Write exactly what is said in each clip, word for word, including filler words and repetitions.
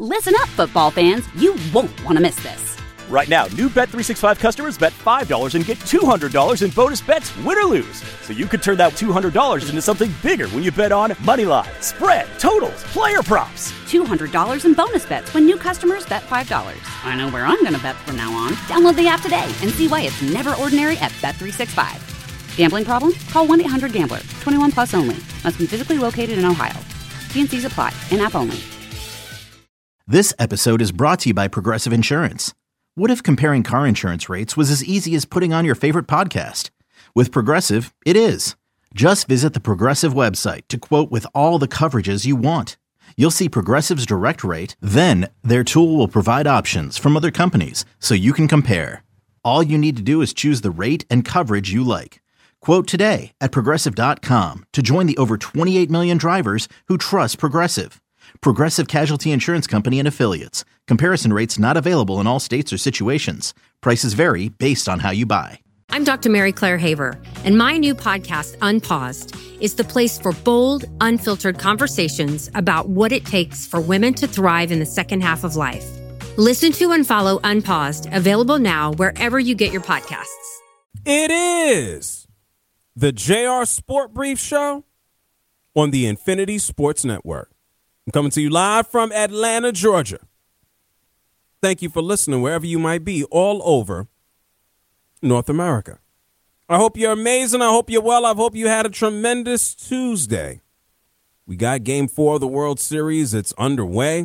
Listen up, football fans. You won't want to miss this. Right now, new Bet three sixty-five customers bet five dollars and get two hundred dollars in bonus bets, win or lose. So you could turn that two hundred dollars into something bigger when you bet on money line, spread, totals, player props. two hundred dollars in bonus bets when new customers bet five dollars. I know where I'm going to bet from now on. Download the app today and see why it's never ordinary at Bet three sixty-five. Gambling problem? Call one eight hundred gambler. twenty-one plus only. Must be physically located in Ohio. T and C's apply. In-app only. This episode is brought to you by Progressive Insurance. What if comparing car insurance rates was as easy as putting on your favorite podcast? With Progressive, it is. Just visit the Progressive website to quote with all the coverages you want. You'll see Progressive's direct rate, then their tool will provide options from other companies so you can compare. All you need to do is choose the rate and coverage you like. Quote today at Progressive dot com to join the over twenty-eight million drivers who trust Progressive. Progressive Casualty Insurance Company and Affiliates. Comparison rates not available in all states or situations. Prices vary based on how you buy. I'm Doctor Mary Claire Haver, and my new podcast, Unpaused, is the place for bold, unfiltered conversations about what it takes for women to thrive in the second half of life. Listen to and follow Unpaused, available now wherever you get your podcasts. It is the J R Sport Brief Show on the Infinity Sports Network. I'm coming to you live from Atlanta, Georgia. Thank you for listening wherever you might be all over North America. I hope you're amazing. I hope you're well. I hope you had a tremendous Tuesday. We got game four of the World Series. It's underway.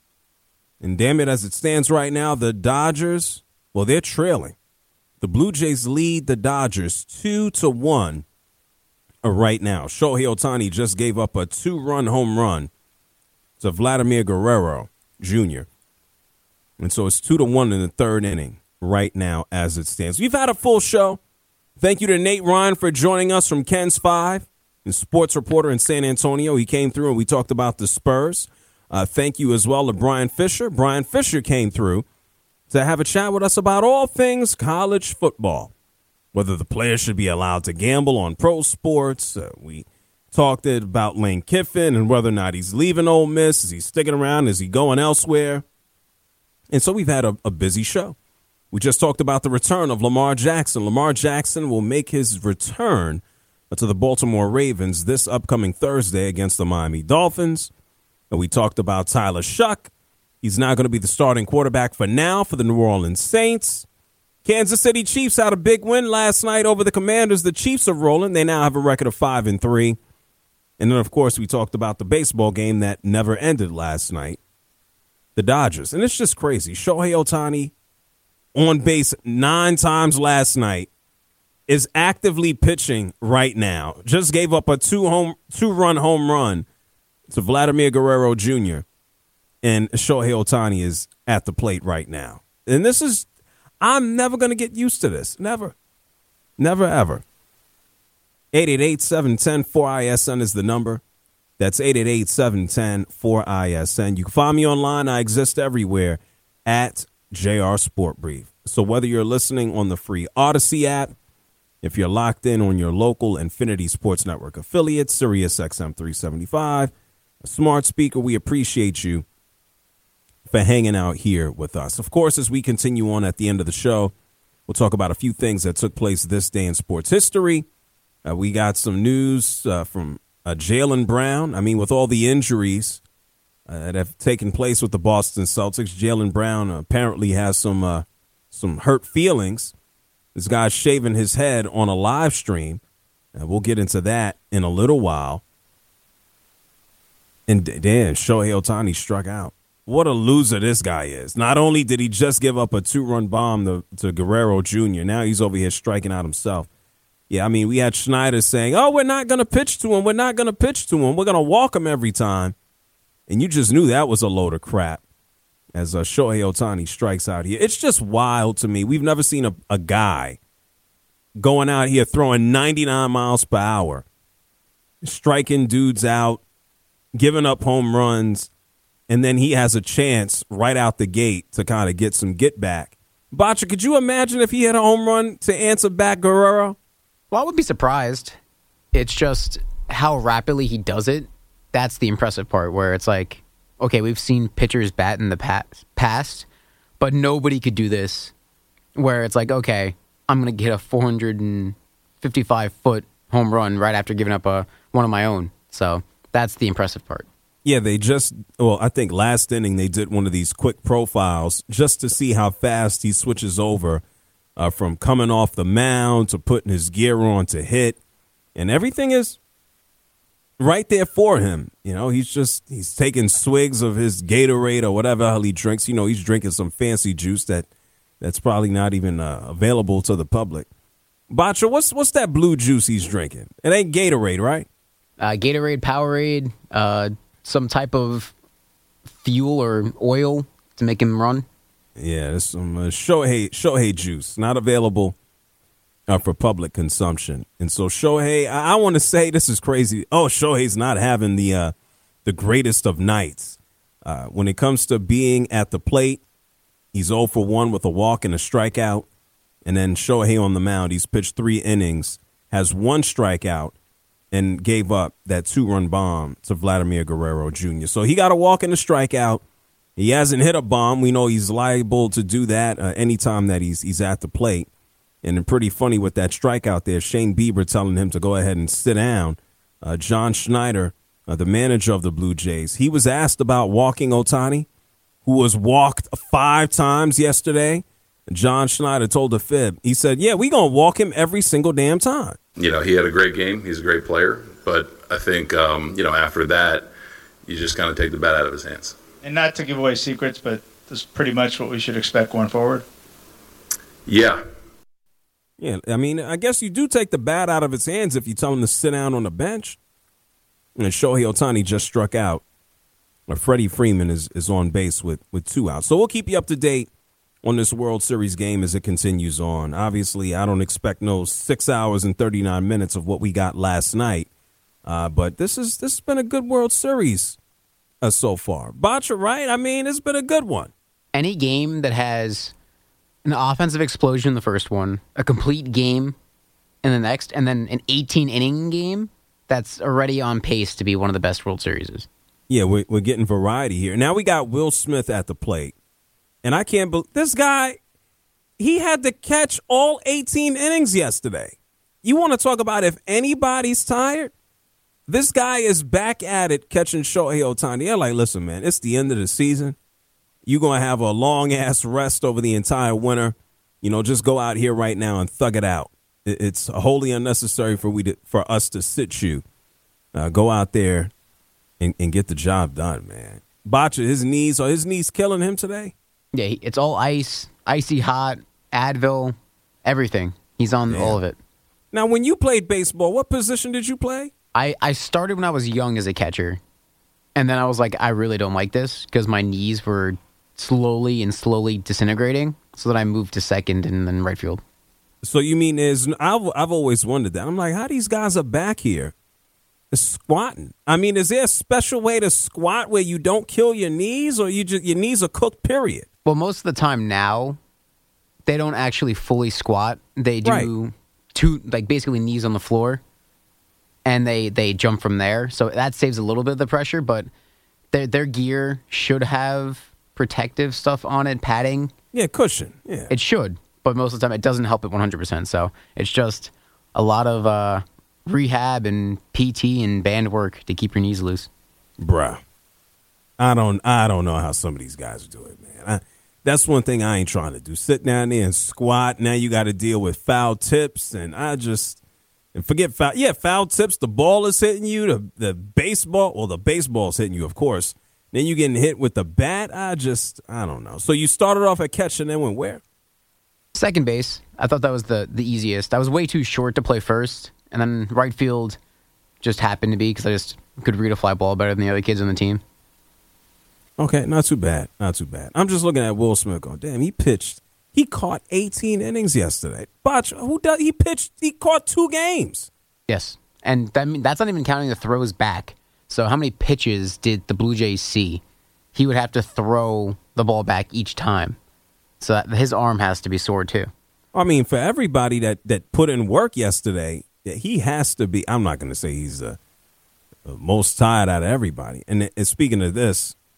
And damn it, as it stands right now, the Dodgers, well, they're trailing. The Blue Jays lead the Dodgers two to one right now. Shohei Ohtani just gave up a two-run home run to Vladimir Guerrero Junior And so it's two to one in the third inning right now as it stands. We've had a full show. Thank you to Nate Ryan for joining us from Ken's Five, and sports reporter in San Antonio. He came through and we talked about the Spurs. Uh, thank you as well to Brian Fisher. Brian Fisher came through to have a chat with us about all things college football, whether the players should be allowed to gamble on pro sports. Uh, we talked about Lane Kiffin and whether or not he's leaving Ole Miss. Is he sticking around? Is he going elsewhere? And so we've had a, a busy show. We just talked about the return of Lamar Jackson. Lamar Jackson will make his return to the Baltimore Ravens this upcoming Thursday against the Miami Dolphins. And we talked about Tyler Shuck. He's now going to be the starting quarterback for now for the New Orleans Saints. Kansas City Chiefs had a big win last night over the Commanders. The Chiefs are rolling. They now have a record of five and three. And then, of course, we talked about the baseball game that never ended last night, the Dodgers. And it's just crazy. Shohei Ohtani, on base nine times last night, is actively pitching right now. Just gave up a two home, two-run home run to Vladimir Guerrero Junior And Shohei Ohtani is at the plate right now. And this is, I'm never going to get used to this. Never. Never, ever. eight eight eight, seven one zero, four I S N is the number. That's eight eight eight, seven one zero, four I S N. You can find me online. I exist everywhere at J R Sport Brief. So whether you're listening on the free Odyssey app, if you're locked in on your local Infinity Sports Network affiliate, Sirius X M three seventy-five, a smart speaker, we appreciate you for hanging out here with us. Of course, as we continue on at the end of the show, we'll talk about a few things that took place this day in sports history. Uh, we got some news uh, from uh, Jaylen Brown. I mean, with all the injuries uh, that have taken place with the Boston Celtics, Jaylen Brown apparently has some uh, some hurt feelings. This guy's shaving his head on a live stream. Uh, we'll get into that in a little while. And then Shohei Ohtani struck out. What a loser this guy is. Not only did he just give up a two-run bomb to, to Guerrero Junior, now he's over here striking out himself. Yeah, I mean, we had Schneider saying, oh, we're not going to pitch to him. We're not going to pitch to him. We're going to walk him every time. And you just knew that was a load of crap as uh, Shohei Ohtani strikes out here. It's just wild to me. We've never seen a, a guy going out here throwing ninety-nine miles per hour, striking dudes out, giving up home runs, and then he has a chance right out the gate to kind of get some get back. Botcha, could you imagine if he had a home run to answer back Guerrero? Well, I would be surprised. It's just how rapidly he does it. That's the impressive part, where it's like, okay, we've seen pitchers bat in the past, past, but nobody could do this where it's like, okay, I'm going to hit a four hundred fifty-five foot home run right after giving up a one of my own. So that's the impressive part. Yeah, they just, well, I think last inning they did one of these quick profiles just to see how fast he switches over uh, from coming off the mound to putting his gear on to hit. And everything is right there for him. You know, he's just, he's taking swigs of his Gatorade or whatever hell he drinks. You know, he's drinking some fancy juice that that's probably not even uh, available to the public. Bacha, what's what's that blue juice he's drinking? It ain't Gatorade, right? Uh, Gatorade, Powerade, uh, some type of fuel or oil to make him run. Yeah, there's some uh, Shohei, Shohei juice, not available uh, for public consumption. And so Shohei, I, I want to say this is crazy. Oh, Shohei's not having the uh, the greatest of nights. Uh, when it comes to being at the plate, he's oh for one with a walk and a strikeout. And then Shohei on the mound, he's pitched three innings, has one strikeout, and gave up that two-run bomb to Vladimir Guerrero Junior So he got a walk and a strikeout. He hasn't hit a bomb. We know he's liable to do that uh, anytime that he's he's at the plate. And pretty funny with that strikeout there, Shane Bieber telling him to go ahead and sit down. Uh, John Schneider, uh, the manager of the Blue Jays, he was asked about walking Ohtani, who was walked five times yesterday. John Schneider told the Fib, he said, yeah, we going to walk him every single damn time. You know, he had a great game. He's a great player. But I think, um, you know, after that, you just kind of take the bat out of his hands. And not to give away secrets, but this is pretty much what we should expect going forward. Yeah. Yeah, I mean, I guess you do take the bat out of his hands if you tell him to sit down on the bench. And Shohei Ohtani just struck out. Or Freddie Freeman is, is on base with, with two outs. So we'll keep you up to date on this World Series game as it continues on. Obviously, I don't expect no six hours and thirty-nine minutes of what we got last night. Uh, but this is this has been a good World Series uh, so far. Bacha, right? I mean, it's been a good one. Any game that has an offensive explosion in the first one, a complete game in the next, and then an eighteen-inning game, that's already on pace to be one of the best World Series. Yeah, we're, we're getting variety here. Now we got Will Smith at the plate. And I can't believe this guy, he had to catch all eighteen innings yesterday. You want to talk about if anybody's tired? This guy is back at it catching Shohei Ohtani. They're like, listen, man, it's the end of the season. You're going to have a long-ass rest over the entire winter. You know, just go out here right now and thug it out. It's wholly unnecessary for we to, for us to sit you. Uh, go out there and, and get the job done, man. Bacha, his knees, are his knees killing him today? Yeah, he- it's all ice, icy hot, Advil, everything. He's on Damn. all of it. Now, when you played baseball, what position did you play? I, I started when I was young as a catcher, and then I was like, I really don't like this because my knees were slowly and slowly disintegrating, so then I moved to second and then right field. So you mean is I've I've always wondered that. I'm like, how these guys are back here squatting? I mean, is there a special way to squat where you don't kill your knees, or you just your knees are cooked? Period. Well, most of the time now, they don't actually fully squat. They do Right. two, like basically knees on the floor, and they, they jump from there. So that saves a little bit of the pressure, but their their gear should have protective stuff on it, padding. Yeah, cushion. Yeah. It should, but most of the time it doesn't help it one hundred percent. So it's just a lot of uh, rehab and P T and band work to keep your knees loose. Bruh. I don't I don't know how some of these guys do it, man. I, that's one thing I ain't trying to do. Sit down there and squat. Now you got to deal with foul tips, and I just and forget foul. Yeah, foul tips. The ball is hitting you. The the baseball, well, the baseball's hitting you, of course. Then you getting hit with the bat. I just I don't know. So you started off at catch and then went where? Second base. I thought that was the, the easiest. I was way too short to play first, and then right field just happened to be because I just could read a fly ball better than the other kids on the team. Okay, not too bad. Not too bad. I'm just looking at Will Smith going, damn, he pitched. He caught eighteen innings yesterday. Botch, who does he pitched? He caught two games. Yes, and that mean, that's not even counting the throws back. So how many pitches did the Blue Jays see? He would have to throw the ball back each time. So that, his arm has to be sore too. I mean, for everybody that, that put in work yesterday, he has to be. I'm not going to say he's the, the most tired out of everybody. And, and speaking of this,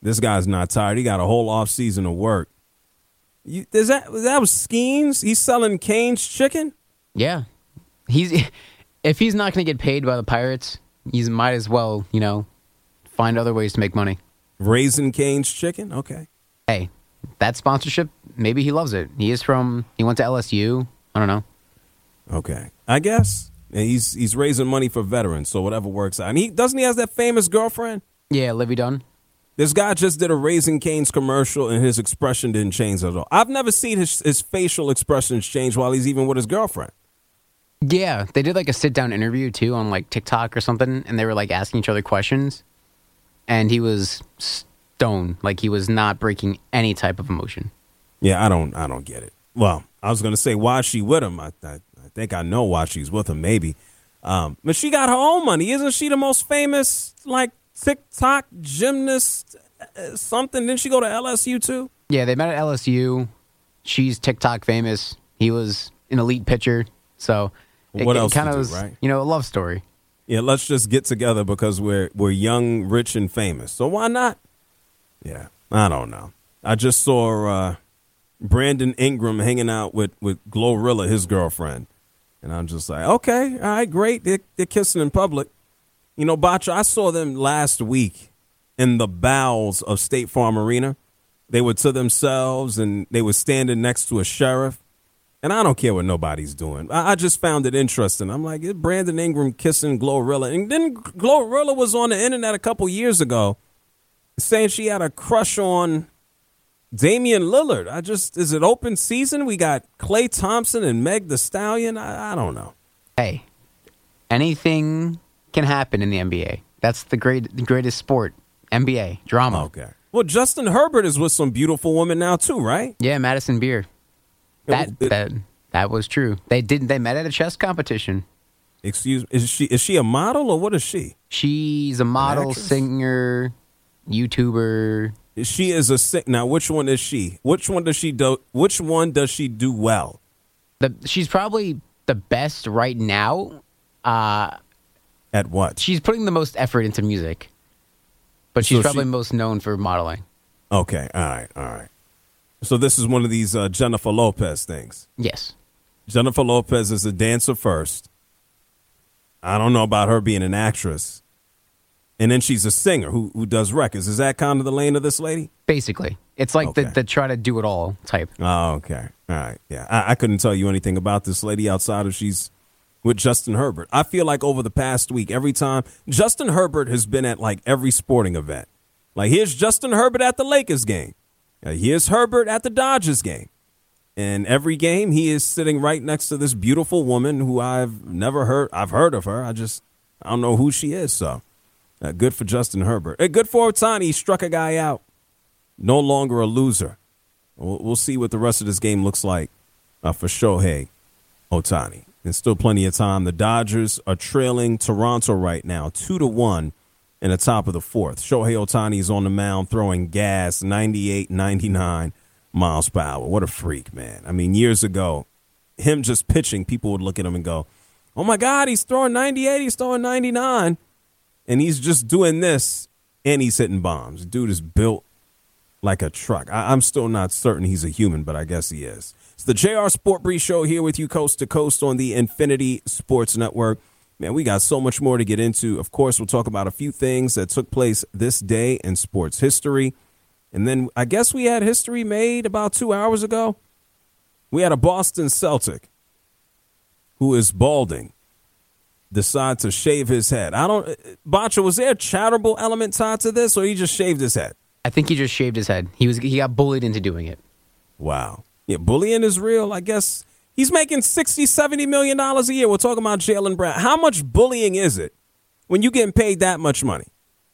This guy's not tired. He got a whole off season of work. You, is that that was Skeens? He's selling Cane's chicken? Yeah. He's if he's not going to get paid by the Pirates, he might as well, you know, find other ways to make money. Raising Cane's chicken? Okay. Hey, that sponsorship, maybe he loves it. He is from, he went to L S U. I don't know. Okay. I guess. And he's he's raising money for veterans, so whatever works out. And he doesn't he has that famous girlfriend? Yeah, Livy Dunn. This guy just did a Raising Cane's commercial, and his expression didn't change at all. I've never seen his, his facial expressions change while he's even with his girlfriend. Yeah, they did like a sit-down interview, too, on like TikTok or something, and they were like asking each other questions, and he was stone. Like he was not breaking any type of emotion. Yeah, I don't I don't get it. Well, I was going to say, why is she with him? I, I, I think I know why she's with him, maybe. Um, but she got her own money. Isn't she the most famous, like, TikTok gymnast uh, something? Didn't she go to L S U too? Yeah, they met at L S U. She's TikTok famous. He was an elite pitcher. So it, what else it kind of do, was, right? you know, a love story. Yeah, let's just get together because we're we're young, rich, and famous. So why not? Yeah, I don't know. I just saw uh, Brandon Ingram hanging out with, with Glorilla, his girlfriend. And I'm just like, okay, all right, great. They're, they're kissing in public. You know, Bacha, I saw them last week in the bowels of State Farm Arena. They were to themselves, and they were standing next to a sheriff. And I don't care what nobody's doing. I, I just found it interesting. I'm like, is Brandon Ingram kissing Glorilla? And then Glorilla was on the internet a couple years ago saying she had a crush on Damian Lillard. I just, is it open season? We got Klay Thompson and Meg Thee Stallion. I, I don't know. Hey, anything can happen in the N B A. That's the great, the greatest sport. N B A drama. Okay. Well, Justin Herbert is with some beautiful women now too, right? Yeah, Madison Beer. That It- it- that that was true. They didn't. They met at a chess competition. Excuse, is she is she a model or what is she? She's a model, actress? singer, YouTuber. She is a sing. Now, which one is she? Which one does she do? Which one does she do well? The she's probably the best right now. Uh, At what? she's putting the most effort into music, but she's So probably she- most known for modeling. Okay, all right, all right. So this is one of these uh, Jennifer Lopez things. Yes. Jennifer Lopez is a dancer first. I don't know about her being an actress. And then she's a singer who who does records. Is that kind of the lane of this lady? Basically, it's like Okay. the, the try to do it all type. Oh, okay. All right. Yeah. I, I couldn't tell you anything about this lady outside of she's with Justin Herbert. I feel like over the past week, every time Justin Herbert has been at like every sporting event. Like here's Justin Herbert at the Lakers game. Uh, here's Herbert at the Dodgers game. And every game he is sitting right next to this beautiful woman who I've never heard. I've heard of her. I just I don't know who she is. So uh, good for Justin Herbert. Uh, good for Ohtani. He struck a guy out. No longer a loser. We'll, we'll see what the rest of this game looks like uh, for Shohei Ohtani. There's still plenty of time. The Dodgers are trailing Toronto right now, two to one in the top of the fourth. Shohei Ohtani is on the mound throwing gas, ninety-eight, ninety-nine miles per hour. What a freak, man. I mean, years ago, him just pitching, people would look at him and go, oh, my God, he's throwing ninety-eight, he's throwing ninety-nine. And he's just doing this, and he's hitting bombs. Dude is built like a truck. I- I'm still not certain he's a human, but I guess he is. It's the J R Sport Brief Show here with you coast to coast on the Infinity Sports Network. Man, we got so much more to get into. Of course, we'll talk about a few things that took place this day in sports history. And then I guess we had history made about two hours ago. We had a Boston Celtic who is balding decide to shave his head. I don't, Bacha, was there a charitable element tied to this, or he just shaved his head? I think he just shaved his head. He was he got bullied into doing it. Wow. Yeah, bullying is real. I guess he's making sixty, seventy million dollars a year. We're talking about Jaylen Brown. How much bullying is it when you're getting paid that much money?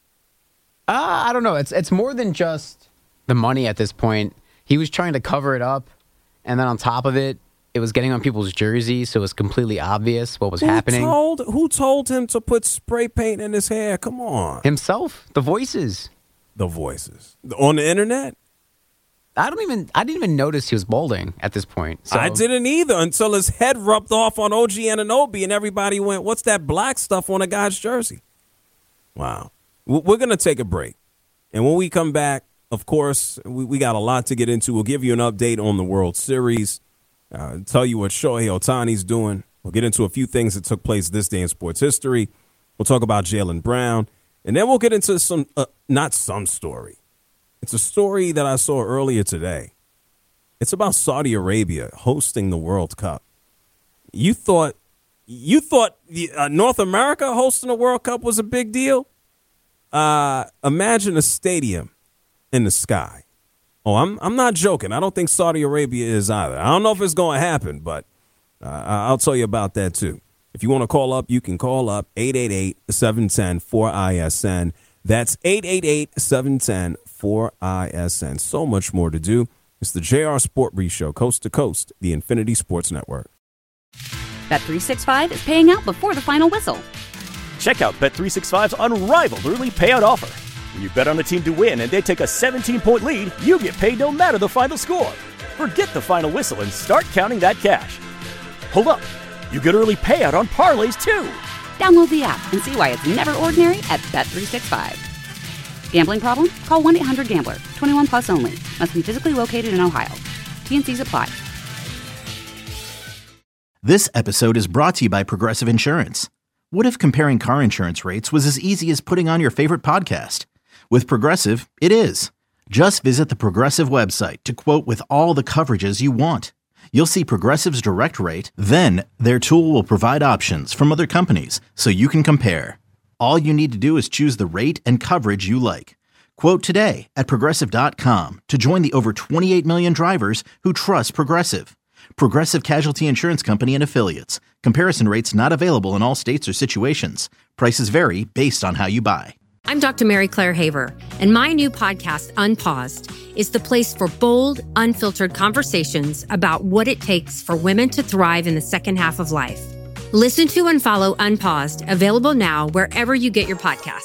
Uh, I don't know. It's it's more than just the money at this point. He was trying to cover it up, and then on top of it, it was getting on people's jerseys, so it was completely obvious what was Who happening. Told, who told him to put spray paint in his hair? Come on. Himself, the voices. The voices. On the internet? I don't even. I didn't even notice he was balding at this point. So. I didn't either until his head rubbed off on O G Anunoby and everybody went, what's that black stuff on a guy's jersey? Wow. We're going to take a break. And when we come back, of course, we, we got a lot to get into. We'll give you an update on the World Series, uh, tell you what Shohei Ohtani's doing. We'll get into a few things that took place this day in sports history. We'll talk about Jaylen Brown. And then we'll get into some, uh, not some story. It's a story that I saw earlier today. It's about Saudi Arabia hosting the World Cup. You thought, you thought the, uh, North America hosting a World Cup was a big deal? Uh, imagine a stadium in the sky. Oh, I'm I'm not joking. I don't think Saudi Arabia is either. I don't know if it's going to happen, but uh, I'll tell you about that too. If you want to call up, you can call up eight eight eight, seven one zero, four I S N. That's eight eight eight, seven one zero, four I S N. So much more to do. It's the J R Sport Brief Show, coast to coast, the Infinity Sports Network. Bet three sixty-five is paying out before the final whistle. Check out Bet three sixty-five's unrivaled early payout offer. When you bet on a team to win and they take a seventeen-point lead, you get paid no matter the final score. Forget the final whistle and start counting that cash. Hold up. You get early payout on parlays, too. Download the app and see why it's never ordinary at Bet three sixty-five. Gambling problem? Call one eight hundred gambler. twenty-one plus only. Must be physically located in Ohio. T and C's apply. This episode is brought to you by Progressive Insurance. What if comparing car insurance rates was as easy as putting on your favorite podcast? With Progressive, it is. Just visit the Progressive website to quote with all the coverages you want. You'll see Progressive's direct rate, then their tool will provide options from other companies so you can compare. All you need to do is choose the rate and coverage you like. Quote today at Progressive dot com to join the over twenty-eight million drivers who trust Progressive. Progressive Casualty Insurance Company and Affiliates. Comparison rates not available in all states or situations. Prices vary based on how you buy. I'm Doctor Mary Claire Haver, and my new podcast, Unpaused, is the place for bold, unfiltered conversations about what it takes for women to thrive in the second half of life. Listen to and follow Unpaused, available now wherever you get your podcasts.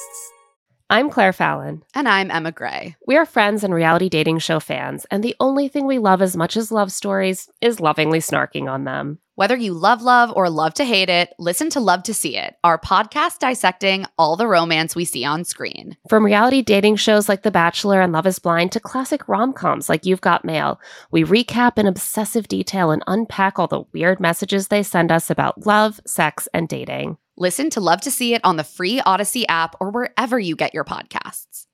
I'm Claire Fallon. And I'm Emma Gray. We are friends and reality dating show fans, and the only thing we love as much as love stories is lovingly snarking on them. Whether you love love or love to hate it, listen to Love to See It, our podcast dissecting all the romance we see on screen. From reality dating shows like The Bachelor and Love is Blind to classic rom-coms like You've Got Mail, we recap in obsessive detail and unpack all the weird messages they send us about love, sex, and dating. Listen to Love to See It on the free Odyssey app or wherever you get your podcasts.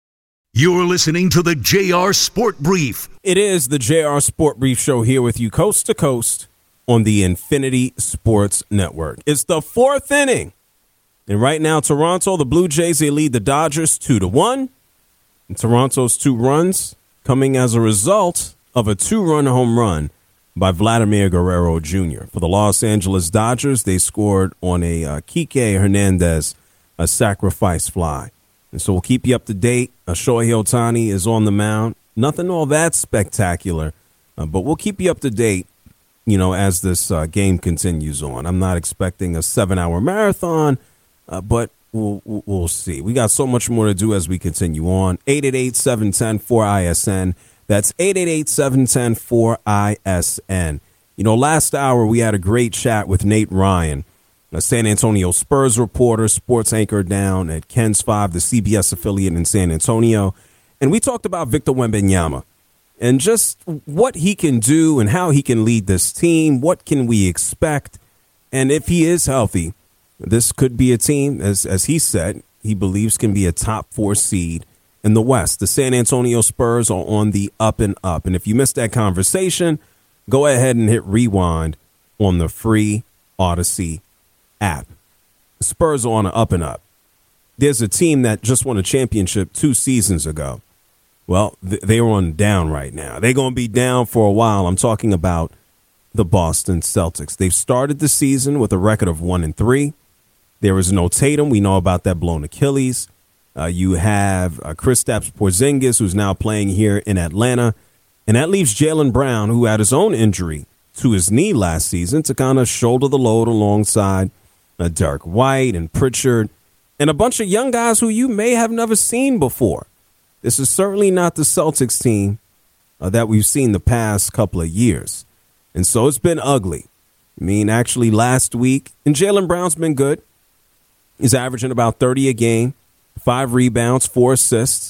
You're listening to the J R Sport Brief. It is the J R Sport Brief Show here with you coast to coast on the Infinity Sports Network. It's the fourth inning. And right now, Toronto, the Blue Jays, they lead the Dodgers two to one. And Toronto's two runs coming as a result of a two-run home run by Vladimir Guerrero Junior For the Los Angeles Dodgers, they scored on a uh, Kike Hernandez a sacrifice fly. And so we'll keep you up to date. Uh, Shohei Ohtani is on the mound. Nothing all that spectacular, uh, but we'll keep you up to date, you know, as this uh, game continues on. I'm not expecting a seven-hour marathon, uh, but we'll, we'll see. We got so much more to do as we continue on. eight eight eight, seven one zero, four I S N. That's eight eight eight, seven one zero, four I S N. You know, last hour we had a great chat with Nate Ryan, a San Antonio Spurs reporter, sports anchor down at Ken's five, the C B S affiliate in San Antonio. And we talked about Victor Wembanyama and just what he can do and how he can lead this team. What can we expect? And if he is healthy, this could be a team, as, as he said, he believes can be a top four seed in the West. The San Antonio Spurs are on the up and up. And if you missed that conversation, go ahead and hit rewind on the free Odyssey app. The Spurs are on an up and up. There's a team that just won a championship two seasons ago. Well, th- they are on down right now. They're going to be down for a while. I'm talking about the Boston Celtics. They've started the season with a record of one and three. There is no Tatum. We know about that blown Achilles. Uh, you have uh, Kristaps Porzingis, who's now playing here in Atlanta. And that leaves Jaylen Brown, who had his own injury to his knee last season, to kind of shoulder the load alongside uh, Derek White and Pritchard and a bunch of young guys who you may have never seen before. This is certainly not the Celtics team uh, that we've seen the past couple of years. And so it's been ugly. I mean, actually last week, and Jaylen Brown's been good. He's averaging about thirty a game, five rebounds, four assists.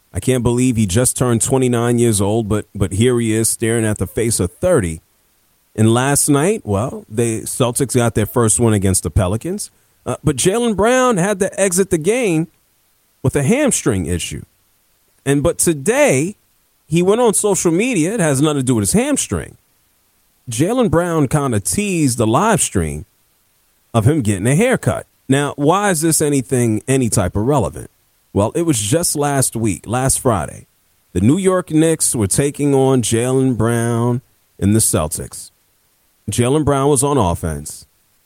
I can't believe he just turned twenty-nine years old, but but here he is staring at the face of thirty. And last night, well, the Celtics got their first win against the Pelicans, uh, but Jaylen Brown had to exit the game with a hamstring issue. And but today, he went on social media. It has nothing to do with his hamstring. Jaylen Brown kind of teased the live stream of him getting a haircut. Now, why is this anything, any type of relevant? Well, it was just last week, last Friday. The New York Knicks were taking on Jaylen Brown and the Celtics. Jaylen Brown was on offense.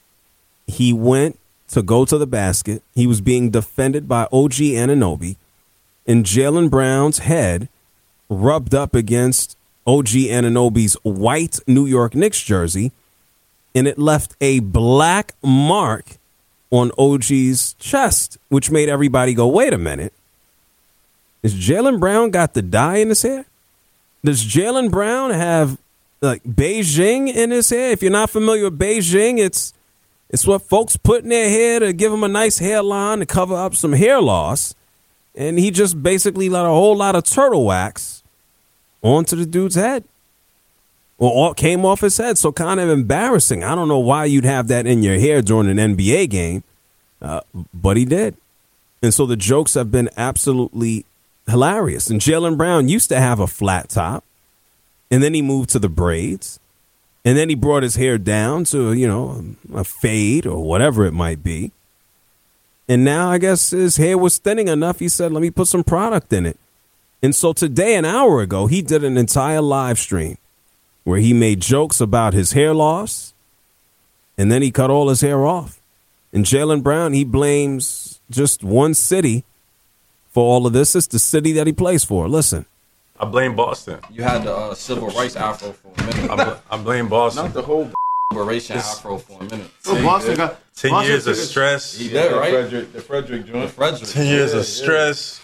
He went to go to the basket. He was being defended by O G Anunoby, and Jaylen Brown's head rubbed up against O G Anunoby's white New York Knicks jersey, and it left a black mark on O G's chest, which made everybody go, wait a minute. Is Jaylen Brown got the dye in his hair? Does Jaylen Brown have like Beijing in his hair? If you're not familiar with Beijing, it's it's what folks put in their hair to give them a nice hairline to cover up some hair loss. And he just basically let a whole lot of turtle wax onto the dude's head. Or all came off his head. So kind of embarrassing. I don't know why you'd have that in your hair during an N B A game, uh, but he did. And so the jokes have been absolutely hilarious. And Jaylen Brown used to have a flat top, and then he moved to the braids, and then he brought his hair down to, you know, a fade or whatever it might be. And now I guess his hair was thinning enough. He said, let me put some product in it. And so today, an hour ago, he did an entire live stream where he made jokes about his hair loss, and then he cut all his hair off. And Jaylen Brown, he blames just one city for all of this. It's the city that he plays for. Listen. I blame Boston. You had the uh, civil rights afro for a minute. I, bl- I blame Boston. Not the whole liberation afro for a minute. Ten, Boston got, ten Boston years of stress. He did, right? Frederick, the Frederick joint. The Frederick. Ten years yeah, of stress.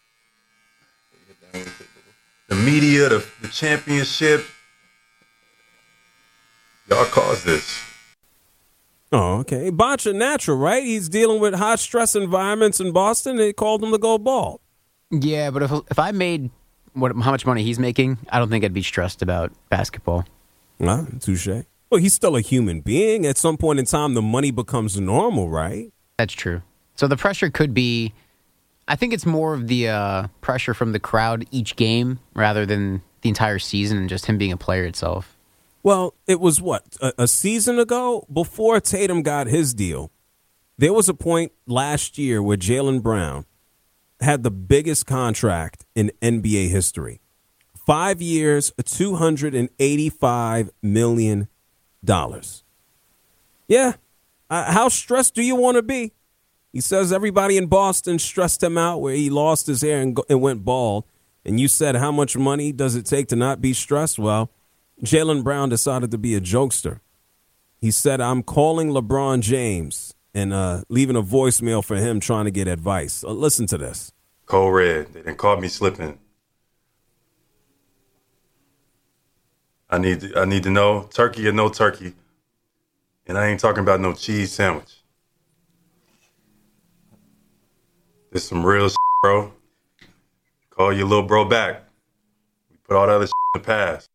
Yeah. The media, the, the championship. Y'all caused this. Oh, okay. Botcha natural, right? He's dealing with high stress environments in Boston. They called him to go bald. Yeah, but if if I made what how much money he's making, I don't think I'd be stressed about basketball. Ah, touche. Well, he's still a human being. At some point in time, the money becomes normal, right? That's true. So the pressure could be, I think it's more of the uh, pressure from the crowd each game rather than the entire season and just him being a player itself. Well, it was what, a, a season ago before Tatum got his deal. There was a point last year where Jaylen Brown had the biggest contract in N B A history. Five years, two hundred eighty-five million dollars. Yeah. Uh, how stressed do you want to be? He says everybody in Boston stressed him out where he lost his hair and, go, and went bald. And you said, how much money does it take to not be stressed? Well, Jaylen Brown decided to be a jokester. He said, I'm calling LeBron James and uh, leaving a voicemail for him trying to get advice. Uh, listen to this. Cold red. They done caught me slipping. I need to, I need to know turkey or no turkey. And I ain't talking about no cheese sandwich. This some real shit, bro. Call your little bro back. We put all that other shit in the past.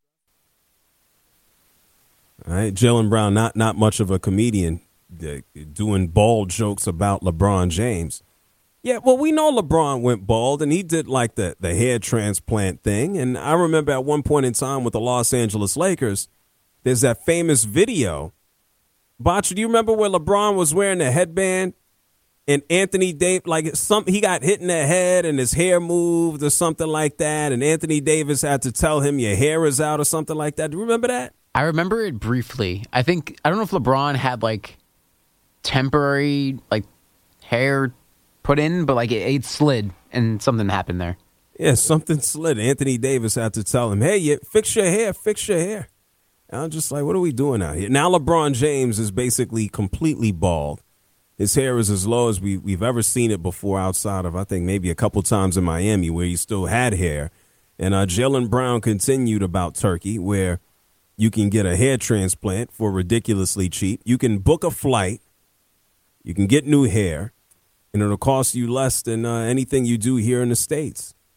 All right, Jaylen Brown, not not much of a comedian, uh, doing bald jokes about LeBron James. Yeah, well, we know LeBron went bald, and he did like the, the hair transplant thing. And I remember at one point in time with the Los Angeles Lakers, there's that famous video. Botcha, do you remember where LeBron was wearing the headband? And Anthony Davis, like some, he got hit in the head and his hair moved or something like that. And Anthony Davis had to tell him your hair is out or something like that. Do you remember that? I remember it briefly. I think, I don't know if LeBron had like temporary like hair put in, but like it, it slid and something happened there. Yeah, something slid. Anthony Davis had to tell him, hey, you, fix your hair, fix your hair. And I'm just like, what are we doing out here? Now LeBron James is basically completely bald. His hair is as low as we, we've ever seen it before outside of, I think, maybe a couple times in Miami where he still had hair. And uh, Jaylen Brown continued about Turkey, where you can get a hair transplant for ridiculously cheap. You can book a flight. You can get new hair. And it'll cost you less than uh, anything you do here in the States.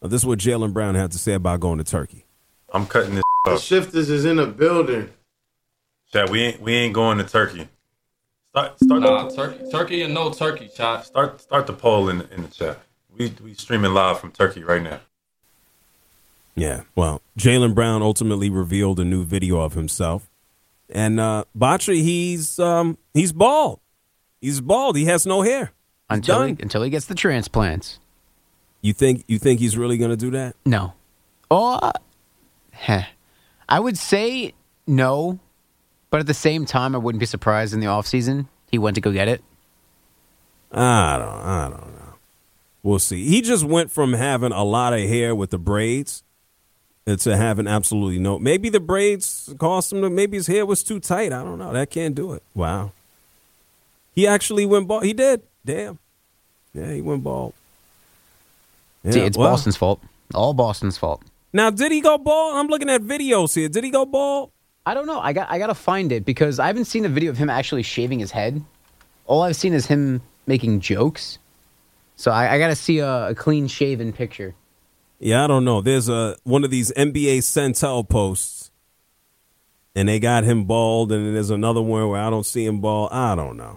Uh, this is what Jaylen Brown had to say about going to Turkey. I'm cutting this The up. shifters is in the building. Chat, we ain't we ain't going to Turkey. Start start Nah, the, turkey, turkey and no turkey, chat. start start the poll in in the chat. We we streaming live from Turkey right now. Yeah, well, Jaylen Brown ultimately revealed a new video of himself. And uh, Batra, he's um, he's bald. He's bald. He has no hair. He's Until done. he, until he gets the transplants. You think you think he's really going to do that? No. Oh, uh, heh. I would say no, but at the same time, I wouldn't be surprised in the offseason he went to go get it. I don't, I don't know. We'll see. He just went from having a lot of hair with the braids to having absolutely no. Maybe the braids cost him. To, maybe his hair was too tight. I don't know. That can't do it. Wow. He actually went bald. He did. Damn. Yeah, he went bald. Yeah, See, it's well. Boston's fault. All Boston's fault. Now, did he go bald? I'm looking at videos here. Did he go bald? I don't know. I got I got to find it because I haven't seen a video of him actually shaving his head. All I've seen is him making jokes. So I, I got to see a, a clean shaven picture. Yeah, I don't know. There's a one of these N B A Centel posts, and they got him bald, and then there's another one where I don't see him bald. I don't know.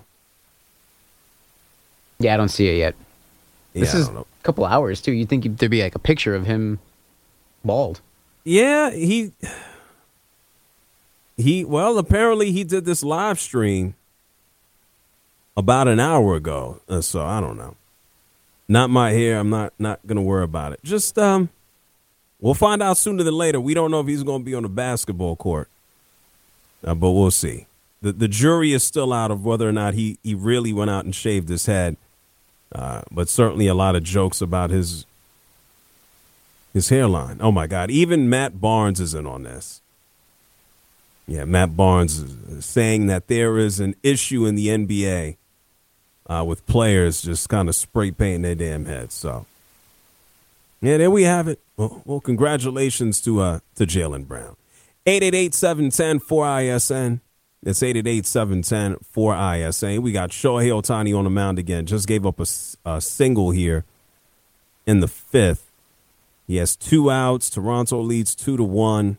Yeah, I don't see it yet. This Yeah, I is don't know. a couple hours, too. You'd think there'd be like a picture of him bald. Yeah, he he. Well, apparently he did this live stream about an hour ago, uh, so I don't know. Not my hair. I'm not not gonna worry about it. Just um, we'll find out sooner than later. We don't know if he's gonna be on the basketball court, uh, but we'll see. the The jury is still out of whether or not he he really went out and shaved his head. Uh, but certainly a lot of jokes about his his hairline. Oh my God! Even Matt Barnes is in on this. Yeah, Matt Barnes is saying that there is an issue in the N B A. Uh, with players just kind of spray painting their damn heads. So, yeah, there we have it. Well, well congratulations to uh, to Jaylen Brown. eight eight eight, seven one zero, four I S N. It's eight eight eight, seven one zero, four I S N. We got Shohei Ohtani on the mound again. Just gave up a, a single here in the fifth. He has two outs. Toronto leads two to one.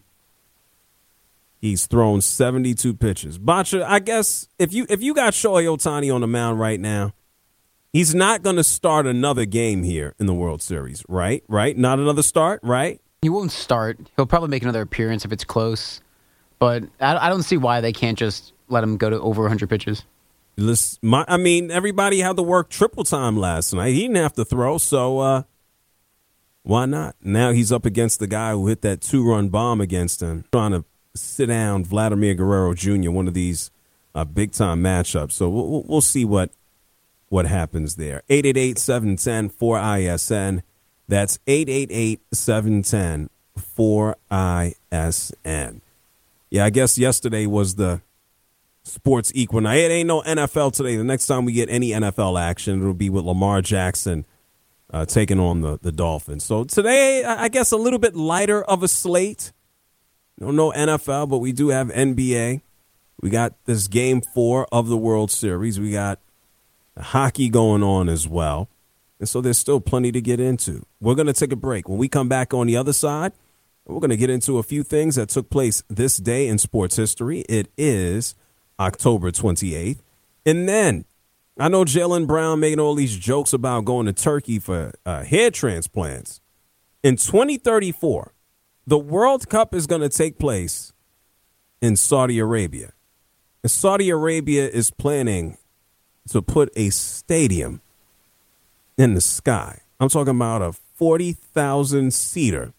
He's thrown seventy-two pitches. Bacha, I guess if you if you got Shohei Ohtani on the mound right now, he's not going to start another game here in the World Series, right? Right? Not another start, right? He won't start. He'll probably make another appearance if it's close. But I, I don't see why they can't just let him go to over one hundred pitches. Listen, my, I mean, everybody had to work triple time last night. He didn't have to throw, so uh, why not? Now he's up against the guy who hit that two-run bomb against him, trying to sit down Vladimir Guerrero Junior, one of these uh, big-time matchups. So we'll, we'll see what what happens there. eight eight eight, seven one zero, four I S N. That's eight eight eight, seven one zero, four I S N. Yeah, I guess yesterday was the sports equinox. It ain't no N F L today. The next time we get any N F L action, it'll be with Lamar Jackson uh, taking on the, the Dolphins. So today, I guess a little bit lighter of a slate. No, no N F L, but we do have N B A. We got this game four of the World Series. We got hockey going on as well. And so there's still plenty to get into. We're going to take a break. When we come back on the other side, we're going to get into a few things that took place this day in sports history. It is October twenty-eighth. And then I know Jaylen Brown making all these jokes about going to Turkey for uh, hair transplants. In twenty thirty-four, the World Cup is going to take place in Saudi Arabia. And Saudi Arabia is planning to put a stadium in the sky. I'm talking about a forty thousand seater,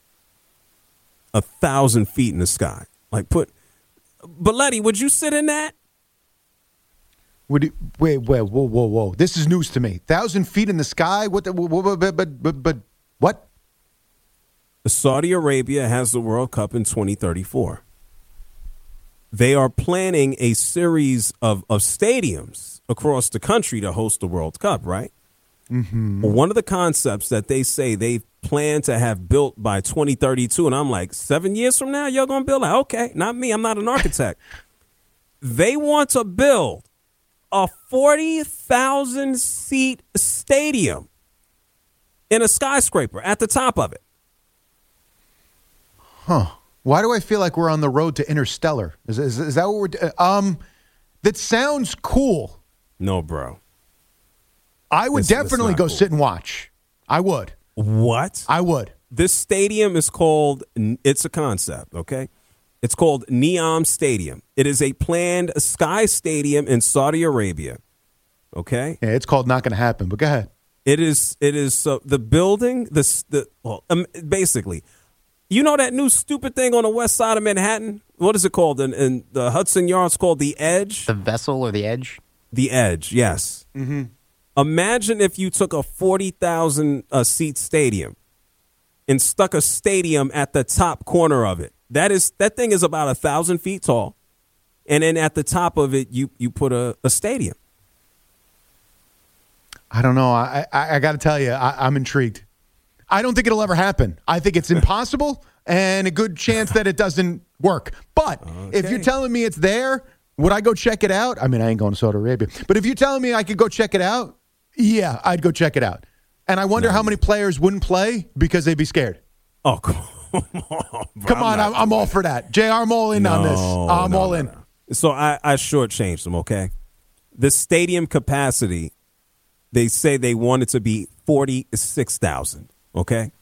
a thousand feet in the sky. Like put, Belletti, would you sit in that? Would you, wait, wait, whoa, whoa, whoa! This is news to me. Thousand feet in the sky. What? The, what but, but, but, but, what? Saudi Arabia has the World Cup in twenty thirty-four. They are planning a series of, of stadiums across the country to host the World Cup, right? Mm-hmm. Well, one of the concepts that they say they plan to have built by twenty thirty-two, and I'm like, seven years from now, you're going to build it? Okay, not me. I'm not an architect. They want to build a forty thousand seat stadium in a skyscraper at the top of it. Huh. Why do I feel like we're on the road to Interstellar? Is, is, is that what we're doing? Um, that sounds cool. No, bro. I would It's- it's definitely not go cool. sit and watch. I would. What? I would. This stadium is called, it's a concept, okay? It's called Neom Stadium. It is a planned sky stadium in Saudi Arabia, okay? Yeah, it's called not going to happen, but go ahead. It is, it is, so the building, the, the well, um, basically, you know that new stupid thing on the west side of Manhattan? What is it called? In, in the Hudson Yards called the Edge? The Vessel or the Edge? The Edge, yes. Mm-hmm. Imagine if you took a forty thousand uh, seat stadium and stuck a stadium at the top corner of it. That is that thing is about a thousand feet tall, and then at the top of it, you you put a, a stadium. I don't know. I I, I got to tell you, I, I'm intrigued. I don't think it'll ever happen. I think it's impossible and a good chance that it doesn't work. But okay. If you're telling me it's there, would I go check it out? I mean, I ain't going to Saudi Arabia. But if you're telling me I could go check it out, yeah, I'd go check it out. And I wonder no. how many players wouldn't play because they'd be scared. Oh, come on. Bro, come on, I'm, I'm, I'm all for that. J R, I'm all in no, on this. I'm no, all no, in. No. So I, I shortchanged them, okay? The stadium capacity, they say they want it to be forty-six thousand, okay?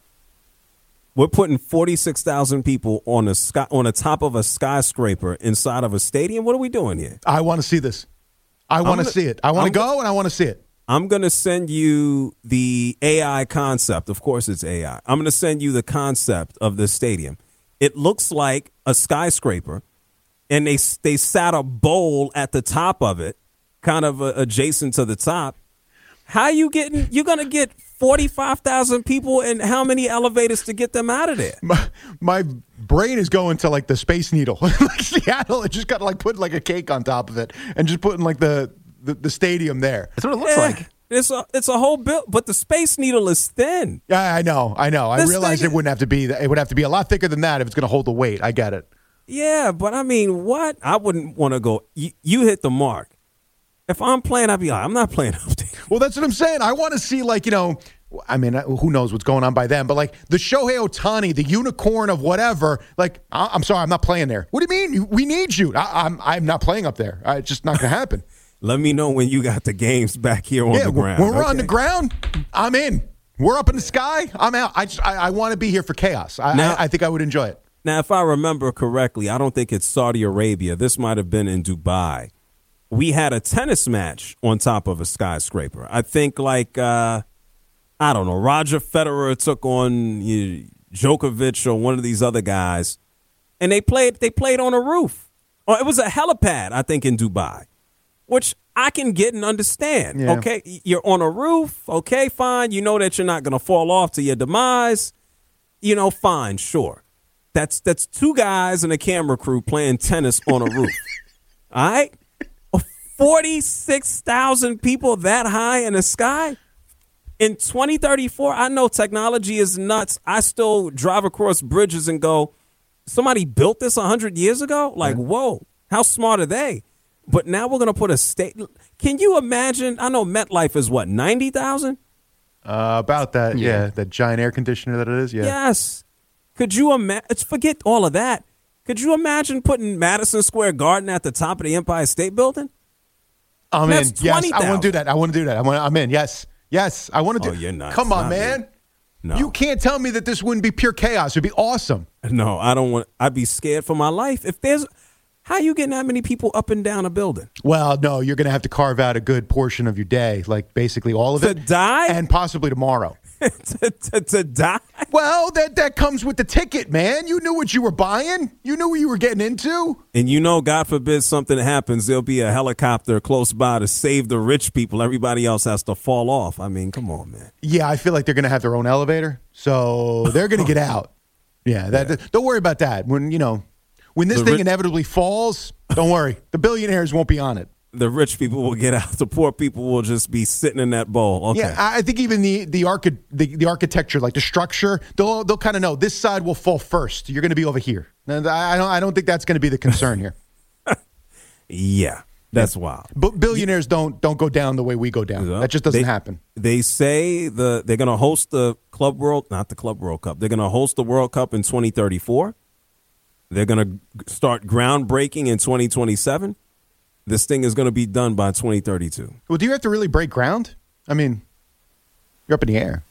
We're putting forty-six thousand people on a sky, on the top of a skyscraper inside of a stadium. What are we doing here? I want to see this. I want to see it. I want to go, and I want to see it. I'm going to send you the A I concept. Of course, it's A I. I'm going to send you the concept of the stadium. It looks like a skyscraper, and they they sat a bowl at the top of it, kind of uh, adjacent to the top. How you getting? You're going to get forty-five thousand people, and how many elevators to get them out of there? My, my brain is going to like the Space Needle, like Seattle. It just got to like put like a cake on top of it, and just putting like the. The, the stadium there. That's what it looks yeah, like. It's a it's a whole build, but the Space Needle is thin. Yeah, I know, I know. This I realize it wouldn't have to be that. It would have to be a lot thicker than that if it's going to hold the weight. I get it. Yeah, but I mean, what? I wouldn't want to go. You, you hit the mark. If I'm playing, I'd be like, I'm not playing up there. Well, that's what I'm saying. I want to see, like, you know, I mean, who knows what's going on by then, but like the Shohei Ohtani, the unicorn of whatever. Like, I'm sorry, I'm not playing there. What do you mean? We need you. I, I'm I'm not playing up there. It's just not going to happen. Let me know when you got the games back here on yeah, the ground. When we're okay. on the ground, I'm in. We're up in the sky. I'm out. I just, I, I want to be here for chaos. I, now, I, I think I would enjoy it. Now, if I remember correctly, I don't think it's Saudi Arabia. This might have been in Dubai. We had a tennis match on top of a skyscraper. I think like, uh, I don't know, Roger Federer took on you know, Djokovic or one of these other guys, and they played, they played on a roof. Or it was a helipad, I think, in Dubai. Which I can get and understand. Yeah. Okay, you're on a roof. Okay, fine. You know that you're not going to fall off to your demise. You know, fine, sure. That's that's two guys and a camera crew playing tennis on a roof. All right, forty-six thousand people that high in the sky in twenty thirty-four. I know technology is nuts. I still drive across bridges and go, somebody built this a hundred years ago. Like, yeah. Whoa, how smart are they? But now we're going to put a state. Can you imagine? I know MetLife is what, ninety thousand? Uh, about that, yeah. yeah. That giant air conditioner that it is, yeah. Yes. Could you imagine? Forget all of that. Could you imagine putting Madison Square Garden at the top of the Empire State Building? I'm That's in. Yes, twenty, I want to do that. I want to do that. I want, I'm in. Yes. Yes. I want to do Oh, you're not. Come on, not man. Me. No. You can't tell me that this wouldn't be pure chaos. It'd be awesome. No, I don't want. I'd be scared for my life. If there's. How you getting that many people up and down a building? Well, no, you're going to have to carve out a good portion of your day, like basically all of to it. To die? And possibly tomorrow. to, to, to die? Well, that, that comes with the ticket, man. You knew what you were buying. You knew what you were getting into. And you know, God forbid something happens, there'll be a helicopter close by to save the rich people. Everybody else has to fall off. I mean, come on, man. Yeah, I feel like they're going to have their own elevator, so they're going to get out. Yeah, that, yeah. Don't worry about that. When, you know, when this the thing rich- inevitably falls, don't worry. The billionaires won't be on it. The rich people will get out. The poor people will just be sitting in that bowl. Okay. Yeah, I think even the the, archi- the the architecture, like the structure, they'll they'll kind of know this side will fall first. You're going to be over here. And I don't I don't think that's going to be the concern here. Yeah. That's wild. But billionaires don't don't go down the way we go down. That just doesn't they, happen. They say the they're going to host the Club World, not the Club World Cup. They're going to host the World Cup in twenty thirty-four. They're going to start groundbreaking in twenty twenty-seven. This thing is going to be done by twenty thirty-two. Well, do you have to really break ground? I mean, you're up in the air.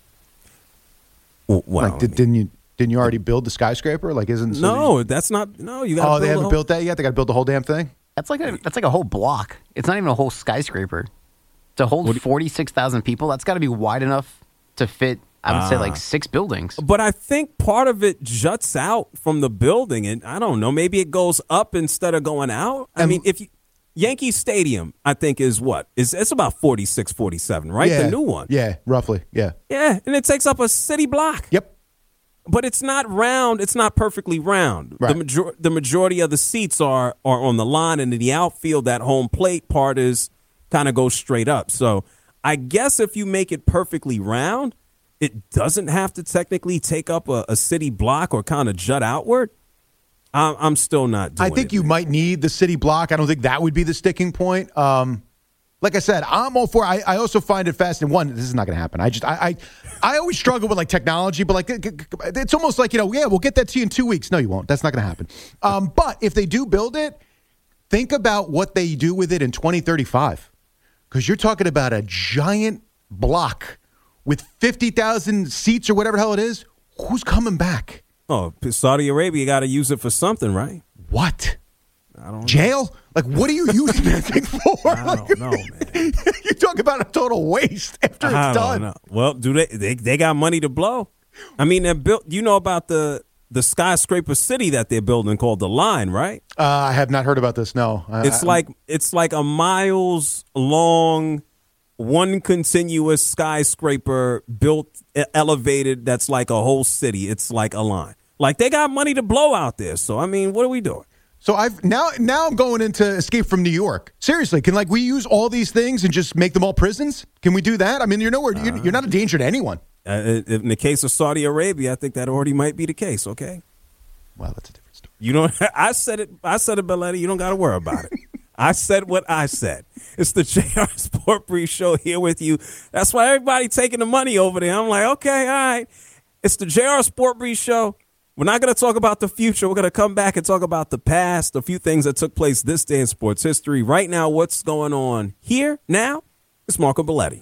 Well, well like, did, didn't you didn't you already build the skyscraper? Like, isn't so no? you, that's not. No, you got. Oh, they haven't whole, built that yet. They got to build the whole damn thing. That's like a that's like a whole block. It's not even a whole skyscraper. To hold forty-six thousand people, that's got to be wide enough to fit, I would uh, say, like six buildings. But I think part of it juts out from the building, and I don't know, maybe it goes up instead of going out. I um, mean, if you, Yankee Stadium, I think, is what? Is It's about forty-six, forty-seven, right? Yeah, the new one. Yeah, roughly, yeah. Yeah, and it takes up a city block. Yep. But it's not round. It's not perfectly round. Right. The, major- the majority of the seats are, are on the line, and in the outfield, that home plate part is kind of goes straight up. So I guess if you make it perfectly round, it doesn't have to technically take up a, a city block or kind of jut outward. I'm, I'm still not doing I think it, you man. might need the city block. I don't think that would be the sticking point. Um, like I said, I'm all for it. I, I also find it fascinating. One, this is not going to happen. I just, I, I, I always struggle with like technology, but like it's almost like, you know, yeah, we'll get that to you in two weeks. No, you won't. That's not going to happen. Um, but if they do build it, think about what they do with it in twenty thirty-five, because you're talking about a giant block with fifty thousand seats or whatever the hell it is. Who's coming back? Oh, Saudi Arabia got to use it for something, right? What? I don't Jail? know. Like, what are you using that thing for? I like, don't know, man. You talk about a total waste after it's I done. Don't know. Well, do they, they? They got money to blow. I mean, they're built. You know about the the skyscraper city that they're building called the Line, right? Uh, I have not heard about this. No, it's I, like it's like a miles long, one continuous skyscraper built elevated. That's like a whole city. It's like a line. Like they got money to blow out there. So I mean, what are we doing? So I've now now I'm going into Escape from New York. Seriously, can like we use all these things and just make them all prisons? Can we do that? I mean, you're nowhere. You're, you're not a danger to anyone. Uh, in the case of Saudi Arabia, I think that already might be the case. Okay. Well, that's a different story. You know, I said it. I said it, Belletti. You don't got to worry about it. I said what I said. It's the J R Sport Brief Show here with you. That's why everybody taking the money over there. I'm like, okay, all right. It's the J R Sport Brief Show. We're not going to talk about the future. We're going to come back and talk about the past, a few things that took place this day in sports history. Right now, what's going on here now? It's Marco Belletti.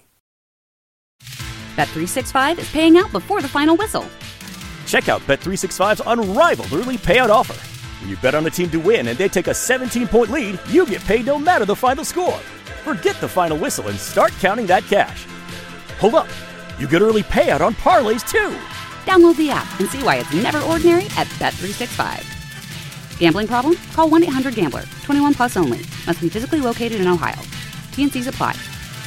Bet three sixty-five is paying out before the final whistle. Check out Bet three sixty-five's unrivaled early payout offer. When you bet on a team to win and they take a seventeen-point lead, you get paid no matter the final score. Forget the final whistle and start counting that cash. Hold up. You get early payout on parlays, too. Download the app and see why it's never ordinary at Bet three sixty-five. Gambling problem? Call one eight hundred gambler. twenty-one plus only. Must be physically located in Ohio. T and C's apply.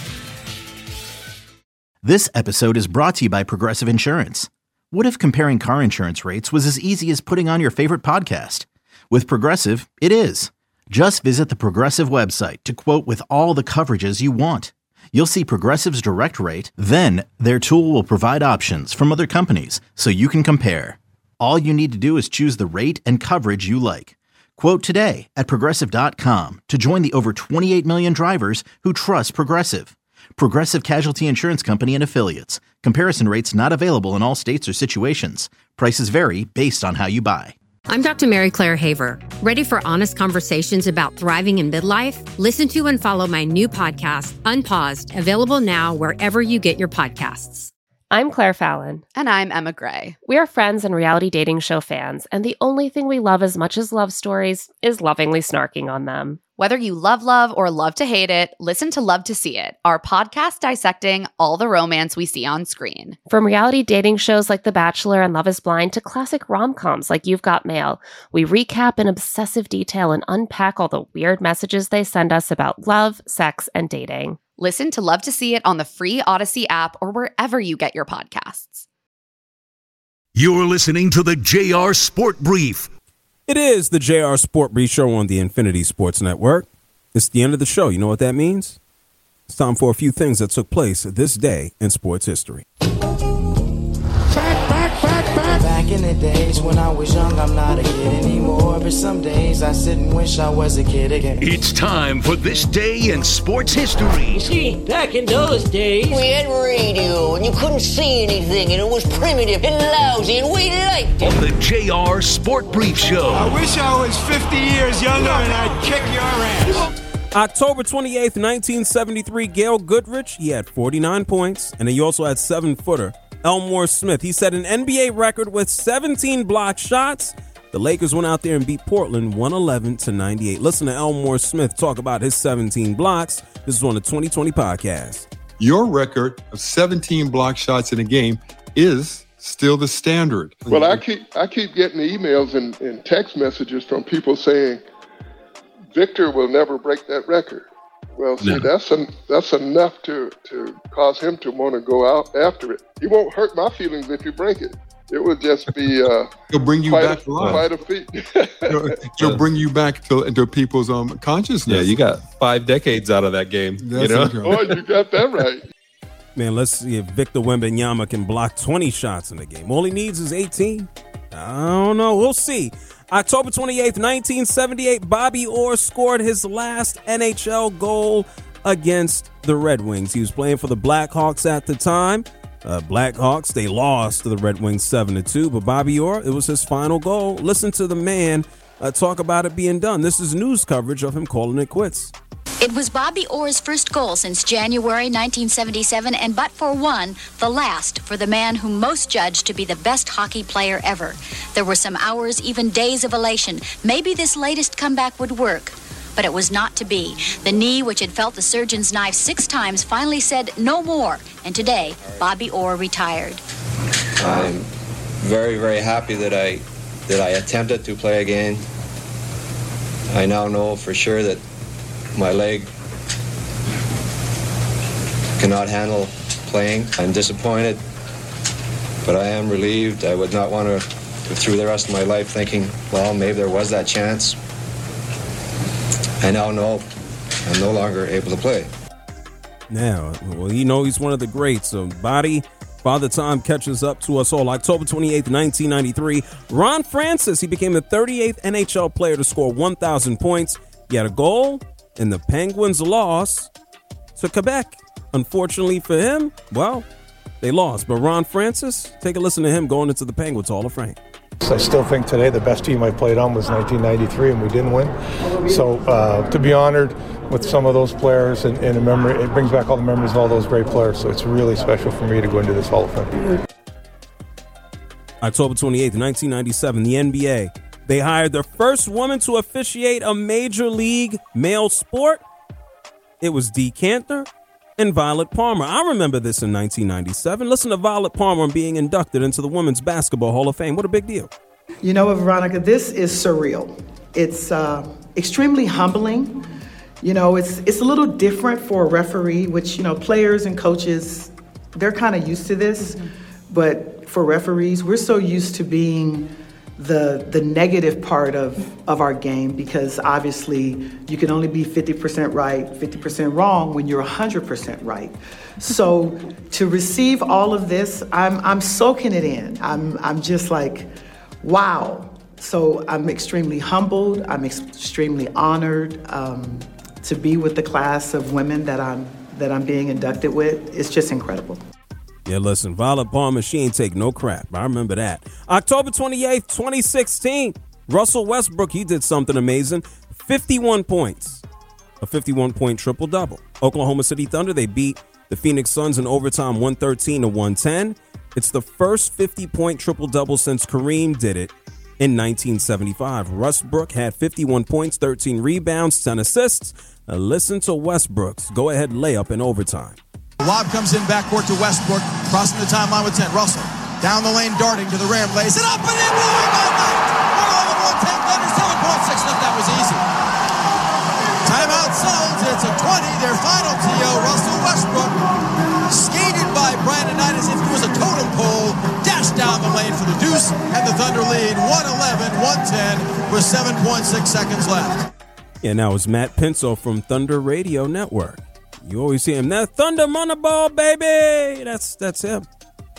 This episode is brought to you by Progressive Insurance. What if comparing car insurance rates was as easy as putting on your favorite podcast? With Progressive, it is. Just visit the Progressive website to quote with all the coverages you want. You'll see Progressive's direct rate, then their tool will provide options from other companies so you can compare. All you need to do is choose the rate and coverage you like. Quote today at Progressive dot com to join the over twenty-eight million drivers who trust Progressive. Progressive Casualty Insurance Company and Affiliates. Comparison rates not available in all states or situations. Prices vary based on how you buy. I'm Doctor Mary Claire Haver. Ready for honest conversations about thriving in midlife? Listen to and follow my new podcast, Unpaused, available now wherever you get your podcasts. I'm Claire Fallon. And I'm Emma Gray. We are friends and reality dating show fans, and the only thing we love as much as love stories is lovingly snarking on them. Whether you love love or love to hate it, listen to Love to See It, our podcast dissecting all the romance we see on screen. From reality dating shows like The Bachelor and Love is Blind to classic rom-coms like You've Got Mail, we recap in obsessive detail and unpack all the weird messages they send us about love, sex, and dating. Listen to Love to See It on the free Odyssey app or wherever you get your podcasts. You're listening to the J R Sport Brief. It is the J R Sport Brief Show on the Infinity Sports Network. It's the end of the show. You know what that means? It's time for a few things that took place this day in sports history. Back, back, back, back. Back in the days when I was young, I'm not a kid anymore. Baby, some days I sit and wish I was a kid again. It's time for This Day in Sports History. You see, back in those days, we had radio and you couldn't see anything and it was primitive and lousy and we liked it. On the J R Sport Brief Show. I wish I was fifty years younger and I'd kick your ass. October twenty-eighth, nineteen seventy-three, Gail Goodrich, he had forty-nine points, and he also had seven-footer. Elmore Smith, he set an N B A record with seventeen block shots. The Lakers went out there and beat Portland one eleven to ninety-eight. Listen to Elmore Smith talk about his seventeen blocks. This is on the twenty twenty podcast. Your record of seventeen block shots in a game is still the standard. Well, I keep I keep getting emails and, and text messages from people saying Victor will never break that record. Well, see, no. that's an, that's enough to, to cause him to want to go out after it. He won't hurt my feelings if you break it. It would just be uh, he'll bring you back a, alive. Quite a feat. he'll, he'll bring you back to into people's um consciousness. Yeah, you got five decades out of that game. That's you know? Oh, you got that right. Man, let's see if Victor Wembanyama can block twenty shots in the game. All he needs is eighteen. I don't know. We'll see. October twenty-eighth, nineteen seventy-eight, Bobby Orr scored his last N H L goal against the Red Wings. He was playing for the Blackhawks at the time. Uh, Blackhawks, they lost to the Red Wings seven to two, but Bobby Orr, it was his final goal. Listen to the man uh, talk about it being done. This is news coverage of him calling it quits. It was Bobby Orr's first goal since January nineteen seventy-seven, and but for one, the last for the man whom most judged to be the best hockey player ever. There were some hours, even days of elation. Maybe this latest comeback would work, but it was not to be. The knee, which had felt the surgeon's knife six times, finally said no more, and today, Bobby Orr retired. I'm very, very happy that I that I attempted to play again. I now know for sure that my leg cannot handle playing. I'm disappointed, but I am relieved. I would not want to go through the rest of my life thinking, well, maybe there was that chance. I now know I'm no longer able to play. Now, well, you know he's one of the greats. So, body, Father Time catches up to us all. October twenty-eighth, nineteen ninety-three, Ron Francis, he became the thirty-eighth N H L player to score one thousand points. He had a goal, and the Penguins lost to Quebec. Unfortunately for him, well, they lost. But Ron Francis, take a listen to him going into the Penguins Hall of Fame. I still think today the best team I played on was nineteen ninety-three, and we didn't win. So uh, to be honored with some of those players and, and a memory, it brings back all the memories of all those great players. So it's really special for me to go into this Hall of Fame. October twenty-eighth, nineteen ninety-seven, the N B A. They hired their first woman to officiate a major league male sport. It was Dee Cantor and Violet Palmer. I remember this in nineteen ninety-seven. Listen to Violet Palmer being inducted into the Women's Basketball Hall of Fame. What a big deal. You know what, Veronica, this is surreal. It's uh, extremely humbling. You know, it's it's a little different for a referee, which, you know, players and coaches, they're kind of used to this. Mm-hmm. But for referees, we're so used to being the the negative part of, of our game, because obviously you can only be fifty percent right, fifty percent wrong when you're one hundred percent right. So to receive all of this, I'm I'm soaking it in. I'm I'm just like, wow. So I'm extremely humbled. I'm ex- extremely honored um, to be with the class of women that I'm that I'm being inducted with. It's just incredible. Yeah, listen, Violet Palmer, she ain't take no crap. I remember that. October twenty-eighth, twenty sixteen, Russell Westbrook, he did something amazing. fifty-one points, a fifty-one point triple-double. Oklahoma City Thunder, they beat the Phoenix Suns in overtime one thirteen to one ten. It's the first fifty point triple-double since Kareem did it in nineteen seventy-five. Westbrook had fifty-one points, thirteen rebounds, ten assists. Now listen to Westbrook's go-ahead layup in overtime. Lob comes in backcourt to Westbrook, crossing the timeline with ten. Russell down the lane, darting to the rim, lays it up and in, blowing all night. one eleven one ten Thunder, seven point six left. That was easy. Timeout Suns. It's a twenty. Their final T O. Russell Westbrook, skated by Brandon Knight as if he was a totem pole, dashed down the lane for the deuce, and the Thunder lead one eleven one ten with seven point six seconds left. Yeah, now it's Matt Pinso from Thunder Radio Network. You always see him. That Thunder Moneyball, baby. That's that's him.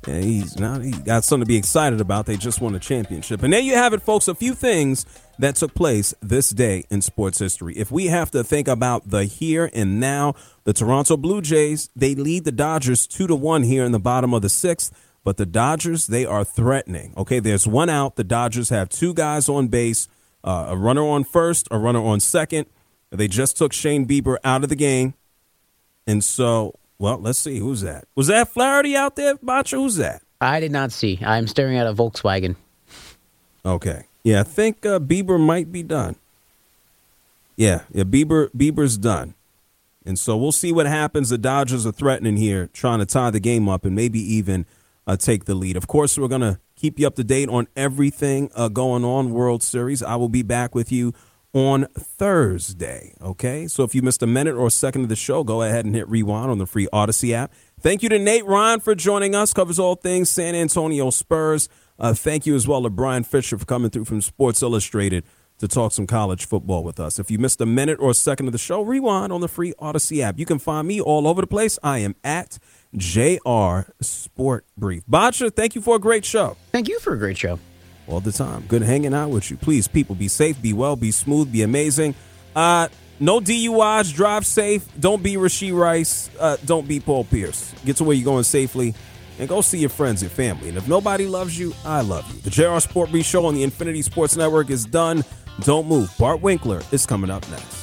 Yeah, he's not, he got something to be excited about. They just won a championship. And there you have it, folks. A few things that took place this day in sports history. If we have to think about the here and now, the Toronto Blue Jays, they lead the Dodgers two to one here in the bottom of the sixth. But the Dodgers, they are threatening. Okay, there's one out. The Dodgers have two guys on base, uh, a runner on first, a runner on second. They just took Shane Bieber out of the game. And so, well, let's see. Who's that? Was that Flaherty out there, Bacha? Who's that? I did not see. I'm staring at a Volkswagen. Okay. Yeah, I think uh, Bieber might be done. Yeah, yeah, Bieber, Bieber's done. And so we'll see what happens. The Dodgers are threatening here, trying to tie the game up and maybe even uh, take the lead. Of course, we're going to keep you up to date on everything uh, going on World Series. I will be back with you on Thursday, okay? So if you missed a minute or a second of the show, go ahead and hit rewind on the free Odyssey app. Thank you to Nate Ryan for joining us. Covers all things San Antonio Spurs. Uh, thank you as well to Brian Fisher for coming through from Sports Illustrated to talk some college football with us. If you missed a minute or a second of the show, rewind on the free Odyssey app. You can find me all over the place. I am at J R Sport Brief. Bacha, thank you for a great show. Thank you for a great show. All the time. Good hanging out with you. Please, people, be safe, be well, be smooth, be amazing. Uh, no D U Is, drive safe. Don't be Rashee Rice. Uh, don't be Paul Pierce. Get to where you're going safely and go see your friends and family. And if nobody loves you, I love you. The J R Sport Brief Show on the Infinity Sports Network is done. Don't move. Bart Winkler is coming up next.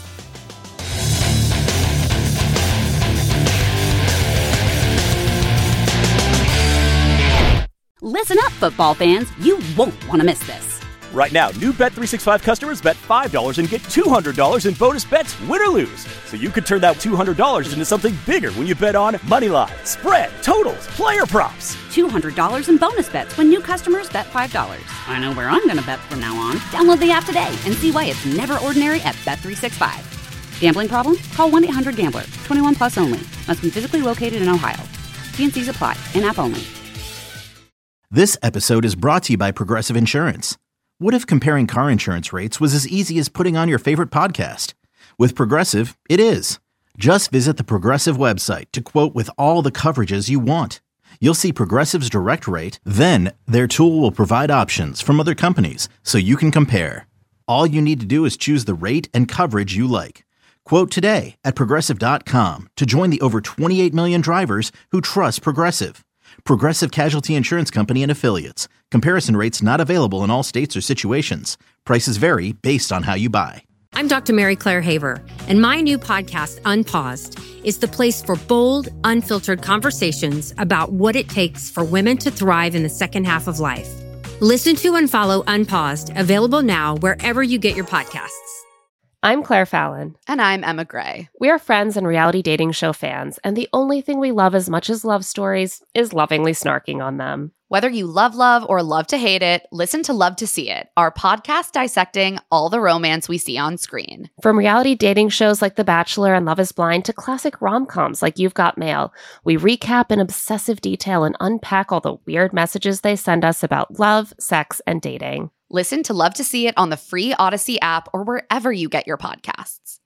Listen up, football fans. You won't want to miss this. Right now, new Bet three sixty-five customers bet five dollars and get two hundred dollars in bonus bets, win or lose. So you could turn that two hundred dollars into something bigger when you bet on Moneyline, spread, totals, player props. two hundred dollars in bonus bets when new customers bet five dollars. I know where I'm going to bet from now on. Download the app today and see why it's never ordinary at Bet three sixty-five. Gambling problem? Call one eight hundred gambler. twenty-one plus only. Must be physically located in Ohio. T and C's apply. In-app only. This episode is brought to you by Progressive Insurance. What if comparing car insurance rates was as easy as putting on your favorite podcast? With Progressive, it is. Just visit the Progressive website to quote with all the coverages you want. You'll see Progressive's direct rate, then their tool will provide options from other companies so you can compare. All you need to do is choose the rate and coverage you like. Quote today at Progressive dot com to join the over twenty-eight million drivers who trust Progressive. Progressive Casualty Insurance Company and Affiliates. Comparison rates not available in all states or situations. Prices vary based on how you buy. I'm Doctor Mary Claire Haver, and my new podcast, Unpaused, is the place for bold, unfiltered conversations about what it takes for women to thrive in the second half of life. Listen to and follow Unpaused, available now wherever you get your podcasts. I'm Claire Fallon. And I'm Emma Gray. We are friends and reality dating show fans, and the only thing we love as much as love stories is lovingly snarking on them. Whether you love love or love to hate it, listen to Love to See It, our podcast dissecting all the romance we see on screen. From reality dating shows like The Bachelor and Love is Blind to classic rom-coms like You've Got Mail, we recap in obsessive detail and unpack all the weird messages they send us about love, sex, and dating. Listen to Love to See It on the free Odyssey app or wherever you get your podcasts.